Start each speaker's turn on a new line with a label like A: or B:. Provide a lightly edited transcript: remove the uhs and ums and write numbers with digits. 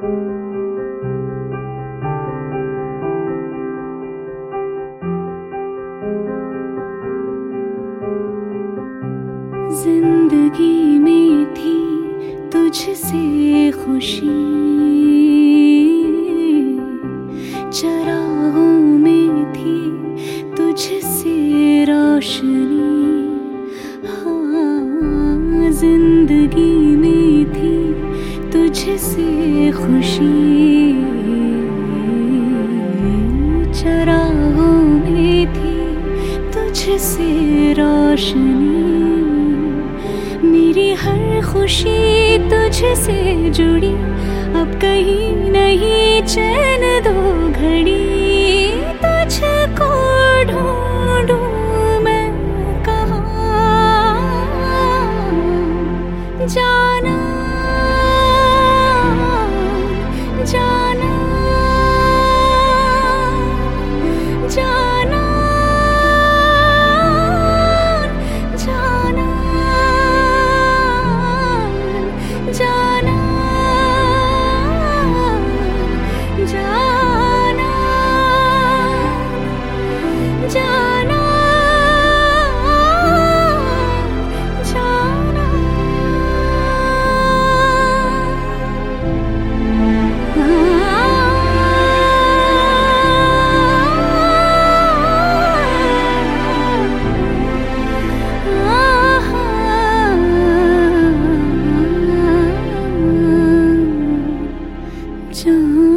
A: जिंदगी में थी तुझसे खुशी, चरागों में थी तुझसे रोशनी। हाँ, जिंदगी में थी तुझसे खुशी, चरागों में थी तुझसे रोशनी। मेरी हर खुशी तुझसे जुड़ी, अब कहीं नहीं चैन दो घड़ी। तुझको ढूंढूं मैं कहाँ, जाना जाना जाना जाना जाना जाना जाना जाना। जाना।